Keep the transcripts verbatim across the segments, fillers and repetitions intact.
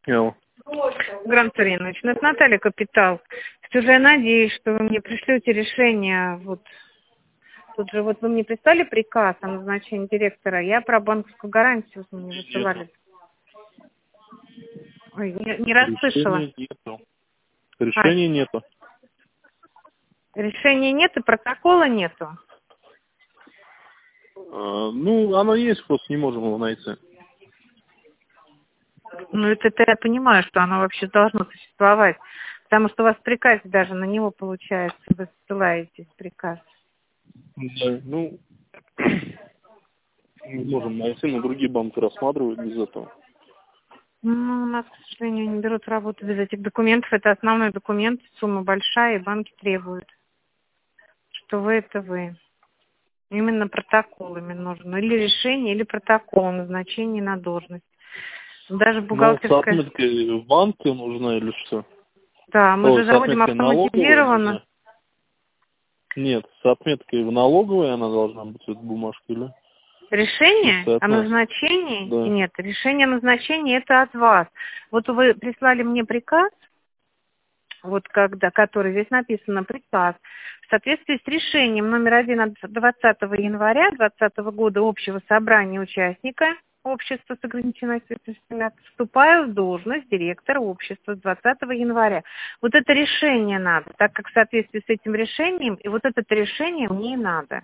Алло. Грант Царинович, ну это Наталья Капитал. Все же я надеюсь, что вы мне пришлете решение. Вот тут же вот вы мне прислали приказ о назначении директора. Я про банковскую гарантию вы мне высылали. Ой, не, не расслышала. Решения нету. Решения а, нету. Решения нет и протокола нету. А, ну, оно есть, просто не можем его найти. Ну, это, это я понимаю, что оно вообще должно существовать. Потому что у вас в приказе даже на него, получается, вы ссылаетесь приказ. Да, ну, не можем найти, но другие банки рассматривают без этого. Ну, у нас, к сожалению, не берут работу без этих документов. Это основной документ, сумма большая, и банки требуют, что вы это вы. Именно протоколами нужно. Или решение, или протокол о назначении на должность. Даже Ну, с бухгалтерская... отметкой в банке нужна или что? Да, мы Ой, же с заводим отметкой налоговой автоматизированно. нужна? Нет, с отметкой в налоговой она должна быть, эта бумажка, или? Решение Это о от нас. назначении? Да. Нет, решение о назначении это от вас. Вот вы прислали мне приказ, вот когда, который здесь написано приказ, в соответствии с решением номер один от двадцатого января двадцатого года общего собрания участника общества с ограниченной ответственностью, вступаю в должность директора общества с двадцатого января. Вот это решение надо, так как в соответствии с этим решением, и вот это решение мне надо.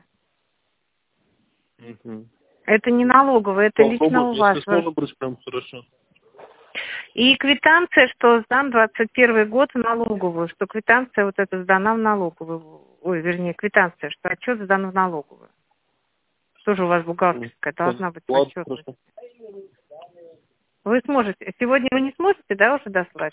Угу. Это не налоговое, это лично у Попробуем, вас. если сможем, брать прям хорошо. И квитанция, что сдан двадцать первый год в налоговую, что квитанция вот эта сдана в налоговую. Ой, вернее, квитанция, что отчет сдан в налоговую. Что же у вас бухгалтерская должна быть в Ладно, отчетности? хорошо. Вы сможете, сегодня вы не сможете, да, уже дослать?